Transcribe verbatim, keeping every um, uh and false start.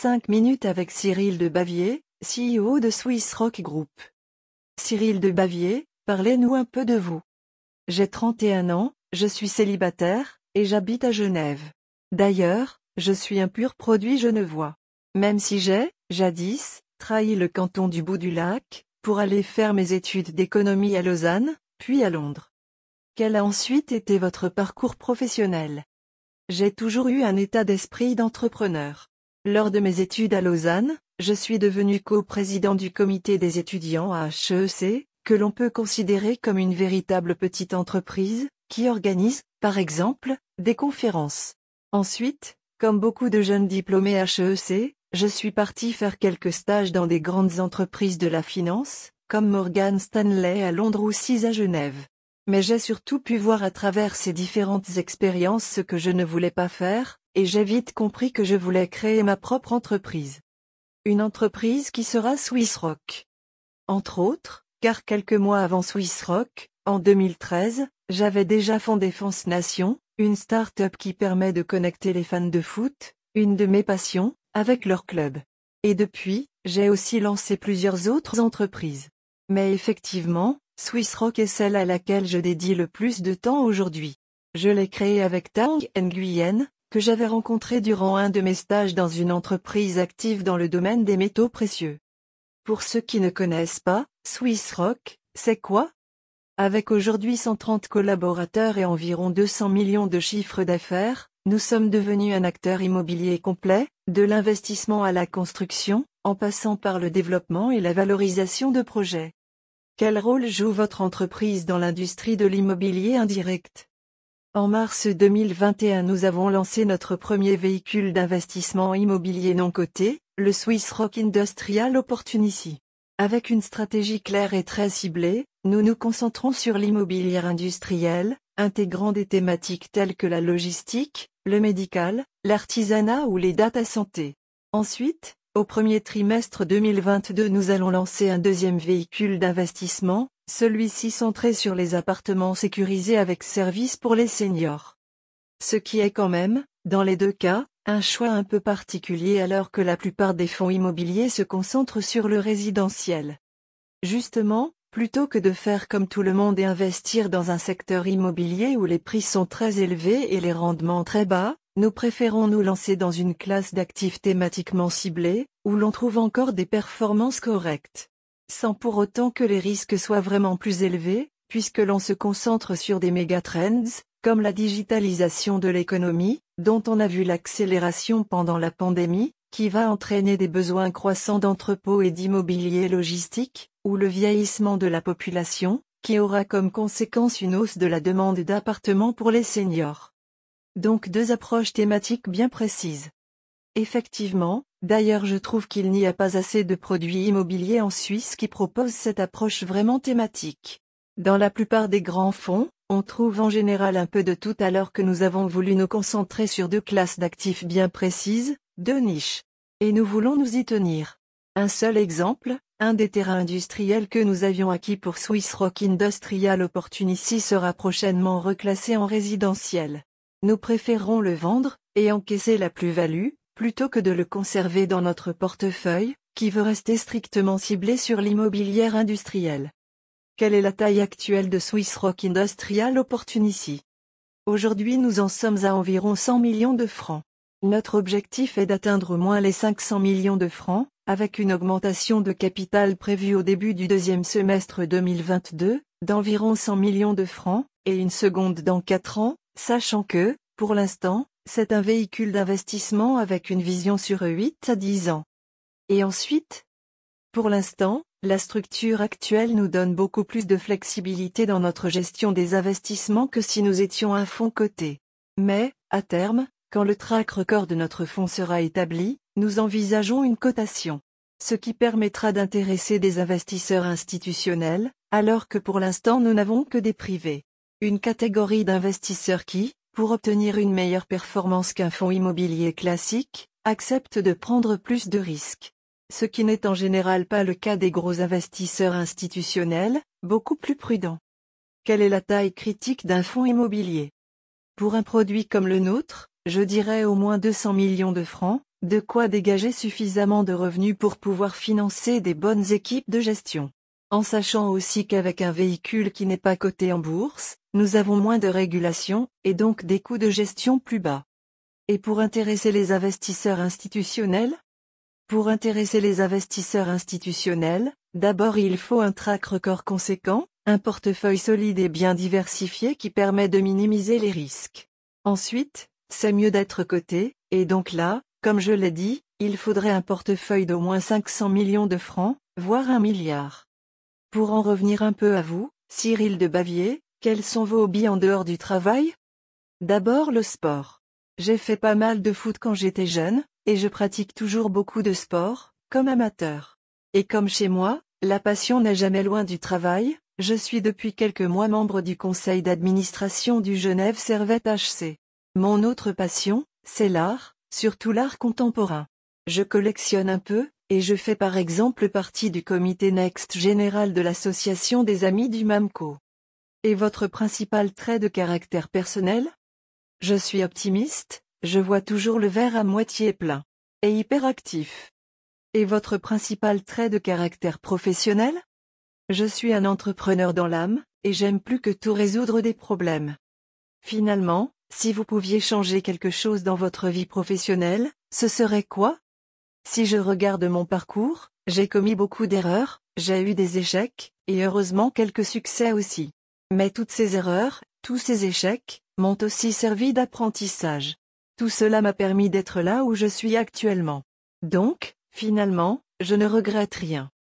cinq minutes avec Cyril de Bavier, C E O de Swiss Rock Group. Cyril de Bavier, parlez-nous un peu de vous. J'ai trente et un ans, je suis célibataire, et j'habite à Genève. D'ailleurs, je suis un pur produit genevois. Même si j'ai, jadis, trahi le canton du Bout du Lac, pour aller faire mes études d'économie à Lausanne, puis à Londres. Quel a ensuite été votre parcours professionnel? J'ai toujours eu un état d'esprit d'entrepreneur. Lors de mes études à Lausanne, je suis devenu co-président du comité des étudiants à H E C, que l'on peut considérer comme une véritable petite entreprise, qui organise, par exemple, des conférences. Ensuite, comme beaucoup de jeunes diplômés H E C, je suis parti faire quelques stages dans des grandes entreprises de la finance, comme Morgan Stanley à Londres ou C I S à Genève. Mais j'ai surtout pu voir à travers ces différentes expériences ce que je ne voulais pas faire, et j'ai vite compris que je voulais créer ma propre entreprise. Une entreprise qui sera Swiss Rock. Entre autres, car quelques mois avant Swiss Rock, en deux mille treize, j'avais déjà fondé France Nation, une start-up qui permet de connecter les fans de foot, une de mes passions, avec leur club. Et depuis, j'ai aussi lancé plusieurs autres entreprises. Mais effectivement, Swiss Rock est celle à laquelle je dédie le plus de temps aujourd'hui. Je l'ai créée avec Tang Nguyen, que j'avais rencontré durant un de mes stages dans une entreprise active dans le domaine des métaux précieux. Pour ceux qui ne connaissent pas, Swiss Rock, c'est quoi? Avec aujourd'hui cent trente collaborateurs et environ deux cents millions de chiffres d'affaires, nous sommes devenus un acteur immobilier complet, de l'investissement à la construction, en passant par le développement et la valorisation de projets. Quel rôle joue votre entreprise dans l'industrie de l'immobilier indirect? En mars deux mille vingt et un, nous avons lancé notre premier véhicule d'investissement immobilier non coté, le Swiss Rock Industrial Opportunity. Avec une stratégie claire et très ciblée, nous nous concentrons sur l'immobilier industriel, intégrant des thématiques telles que la logistique, le médical, l'artisanat ou les data santé. Ensuite, au premier trimestre deux mille vingt-deux, nous allons lancer un deuxième véhicule d'investissement, celui-ci centré sur les appartements sécurisés avec service pour les seniors. Ce qui est quand même, dans les deux cas, un choix un peu particulier alors que la plupart des fonds immobiliers se concentrent sur le résidentiel. Justement, plutôt que de faire comme tout le monde et investir dans un secteur immobilier où les prix sont très élevés et les rendements très bas, nous préférons nous lancer dans une classe d'actifs thématiquement ciblés, où l'on trouve encore des performances correctes. Sans pour autant que les risques soient vraiment plus élevés, puisque l'on se concentre sur des méga-trends, comme la digitalisation de l'économie, dont on a vu l'accélération pendant la pandémie, qui va entraîner des besoins croissants d'entrepôts et d'immobilier logistique, ou le vieillissement de la population, qui aura comme conséquence une hausse de la demande d'appartements pour les seniors. Donc deux approches thématiques bien précises. Effectivement, d'ailleurs je trouve qu'il n'y a pas assez de produits immobiliers en Suisse qui proposent cette approche vraiment thématique. Dans la plupart des grands fonds, on trouve en général un peu de tout alors que nous avons voulu nous concentrer sur deux classes d'actifs bien précises, deux niches. Et nous voulons nous y tenir. Un seul exemple, un des terrains industriels que nous avions acquis pour Swiss Rock Industrial Opportunity sera prochainement reclassé en résidentiel. Nous préférons le vendre, et encaisser la plus-value, plutôt que de le conserver dans notre portefeuille, qui veut rester strictement ciblé sur l'immobilier industriel. Quelle est la taille actuelle de Swiss Rock Industrial Opportunity? Aujourd'hui nous en sommes à environ cent millions de francs. Notre objectif est d'atteindre au moins les cinq cents millions de francs, avec une augmentation de capital prévue au début du deuxième semestre deux mille vingt-deux, d'environ cent millions de francs, et une seconde dans quatre ans, sachant que, pour l'instant, c'est un véhicule d'investissement avec une vision sur huit à dix ans. Et ensuite? Pour l'instant, la structure actuelle nous donne beaucoup plus de flexibilité dans notre gestion des investissements que si nous étions un fonds coté. Mais, à terme, quand le track record de notre fonds sera établi, nous envisageons une cotation. Ce qui permettra d'intéresser des investisseurs institutionnels, alors que pour l'instant nous n'avons que des privés. Une catégorie d'investisseurs qui, pour obtenir une meilleure performance qu'un fonds immobilier classique, acceptent de prendre plus de risques. Ce qui n'est en général pas le cas des gros investisseurs institutionnels, beaucoup plus prudents. Quelle est la taille critique d'un fonds immobilier? Pour un produit comme le nôtre, je dirais au moins deux cents millions de francs, De quoi dégager suffisamment de revenus pour pouvoir financer des bonnes équipes de gestion. En sachant aussi qu'avec un véhicule qui n'est pas coté en bourse, nous avons moins de régulation, et donc des coûts de gestion plus bas. Et pour intéresser les investisseurs institutionnels? Pour intéresser les investisseurs institutionnels, d'abord il faut un track record conséquent, un portefeuille solide et bien diversifié qui permet de minimiser les risques. Ensuite, c'est mieux d'être coté, et donc là, comme je l'ai dit, il faudrait un portefeuille d'au moins cinq cents millions de francs, voire un milliard. Pour en revenir un peu à vous, Cyril de Bavier, quels sont vos hobbies en dehors du travail? D'abord le sport. J'ai fait pas mal de foot quand j'étais jeune, et je pratique toujours beaucoup de sport, comme amateur. Et comme chez moi, la passion n'est jamais loin du travail, je suis depuis quelques mois membre du conseil d'administration du Genève Servette H C. Mon autre passion, c'est l'art, surtout l'art contemporain. Je collectionne un peu, et je fais par exemple partie du comité Next général de l'association des amis du MAMCO. Et votre principal trait de caractère personnel? Je suis optimiste, je vois toujours le verre à moitié plein. Et hyperactif. Et votre principal trait de caractère professionnel? Je suis un entrepreneur dans l'âme, et j'aime plus que tout résoudre des problèmes. Finalement, si vous pouviez changer quelque chose dans votre vie professionnelle, ce serait quoi? Si je regarde mon parcours, j'ai commis beaucoup d'erreurs, j'ai eu des échecs, et heureusement quelques succès aussi. Mais toutes ces erreurs, tous ces échecs, m'ont aussi servi d'apprentissage. Tout cela m'a permis d'être là où je suis actuellement. Donc, finalement, je ne regrette rien.